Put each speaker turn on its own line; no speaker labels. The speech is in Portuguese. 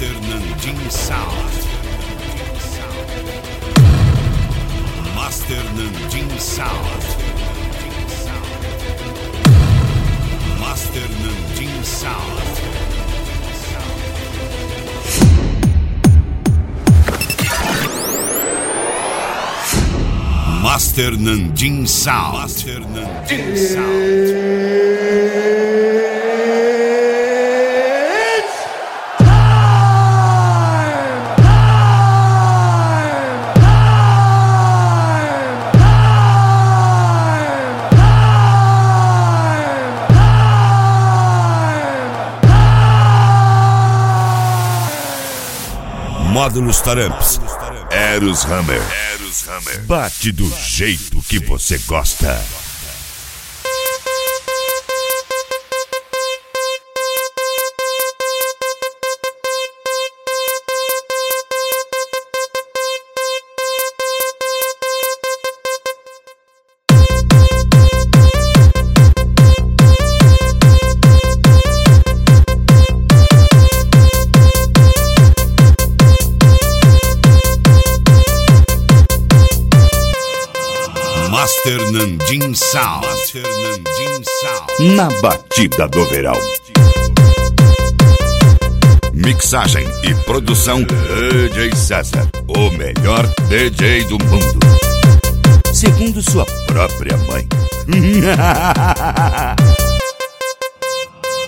Master Nandin Sound. Master Nandin Sound. Master Nandin Sound. Master Nandin Sound. Master Nandin Sound. Módulos Taramps. Eros Hammer. Bate do jeito que você gosta. Master Nandin Sound. Master Nandin Sound. Na batida do verão. Mixagem e produção DJ César, o melhor DJ do mundo, segundo sua própria mãe.